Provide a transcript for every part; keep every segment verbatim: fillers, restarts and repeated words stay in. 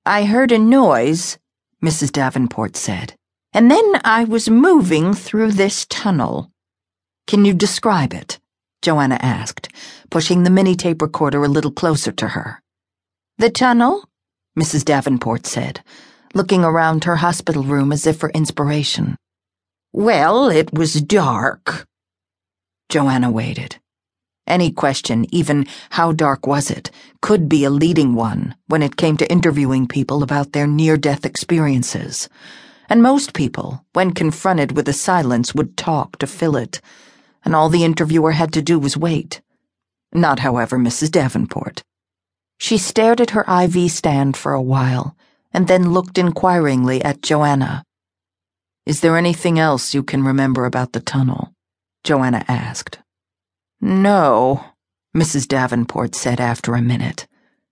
I heard a noise, Missus Davenport said, and then I was moving through this tunnel. Can you describe it? Joanna asked, pushing the mini-tape recorder a little closer to her. The tunnel? Missus Davenport said, looking around her hospital room as if for inspiration. Well, it was dark. Joanna waited. Any question, even how dark was it, could be a leading one when it came to interviewing people about their near-death experiences. And most people, when confronted with a silence, would talk to fill it, and all the interviewer had to do was wait. Not, however, Missus Davenport. She stared at her I V stand for a while, and then looked inquiringly at Joanna. Is there anything else you can remember about the tunnel? Joanna asked. No, Missus Davenport said after a minute.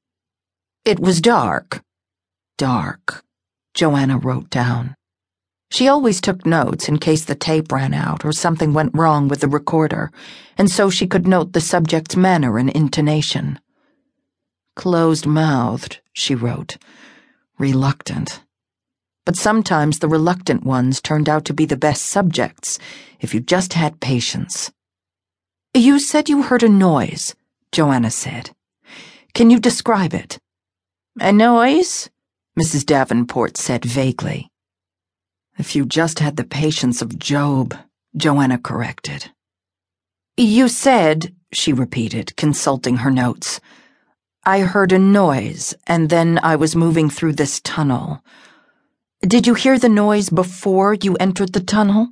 It was dark. Dark, Joanna wrote down. She always took notes in case the tape ran out or something went wrong with the recorder, and so she could note the subject's manner and intonation. Closed-mouthed, she wrote. Reluctant. But sometimes the reluctant ones turned out to be the best subjects, if you just had patience. You said you heard a noise, Joanna said. Can you describe it? A noise? Missus Davenport said vaguely. If you just had the patience of Job, Joanna corrected. You said, she repeated, consulting her notes, I heard a noise, and then I was moving through this tunnel. Did you hear the noise before you entered the tunnel?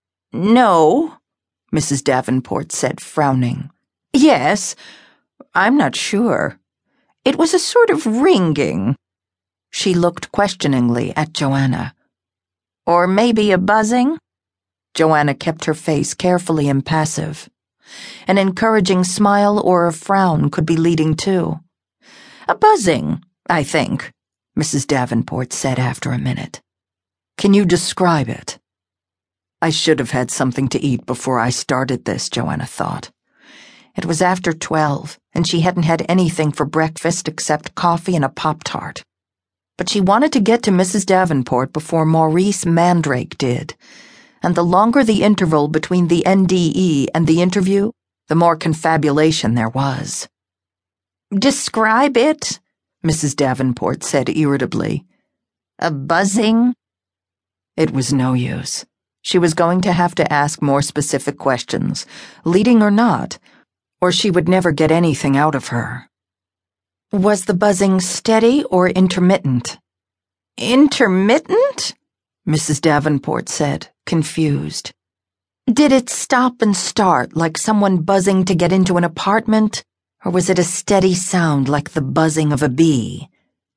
No, Missus Davenport said, frowning. Yes, I'm not sure. It was a sort of ringing. She looked questioningly at Joanna. Or maybe a buzzing? Joanna kept her face carefully impassive. An encouraging smile or a frown could be leading too. A buzzing, I think, Missus Davenport said after a minute. Can you describe it? I should have had something to eat before I started this, Joanna thought. It was after twelve, and she hadn't had anything for breakfast except coffee and a Pop-Tart. But she wanted to get to Missus Davenport before Maurice Mandrake did, and the longer the interval between the N D E and the interview, the more confabulation there was. Describe it, Missus Davenport said irritably. A buzzing? It was no use. She was going to have to ask more specific questions, leading or not, or she would never get anything out of her. Was the buzzing steady or intermittent? Intermittent? Missus Davenport said, confused. Did it stop and start like someone buzzing to get into an apartment, or was it a steady sound like the buzzing of a bee?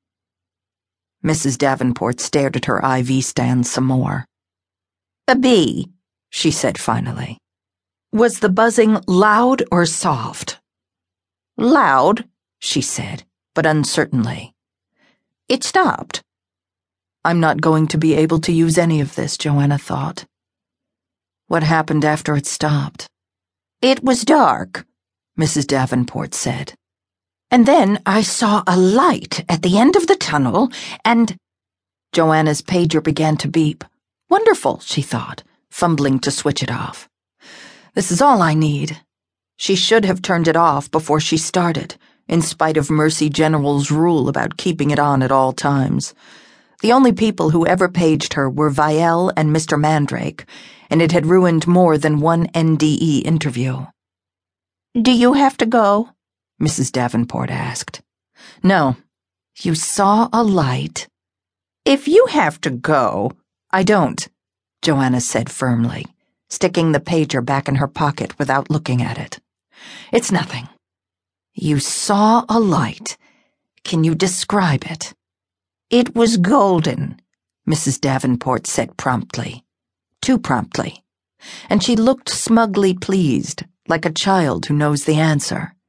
Missus Davenport stared at her I V stand some more. A bee, she said finally. Was the buzzing loud or soft? Loud, she said, but uncertainly. It stopped. I'm not going to be able to use any of this, Joanna thought. What happened after it stopped? It was dark, Missus Davenport said. And then I saw a light at the end of the tunnel, and... Joanna's pager began to beep. Wonderful, she thought, fumbling to switch it off. This is all I need. She should have turned it off before she started, in spite of Mercy General's rule about keeping it on at all times. The only people who ever paged her were Vielle and Mister Mandrake, and it had ruined more than one N D E interview. Do you have to go? Missus Davenport asked. No. You saw a light? If you have to go... I don't, Joanna said firmly, sticking the pager back in her pocket without looking at it. It's nothing. You saw a light. Can you describe it? It was golden, Missus Davenport said promptly. Too promptly. And she looked smugly pleased, like a child who knows the answer.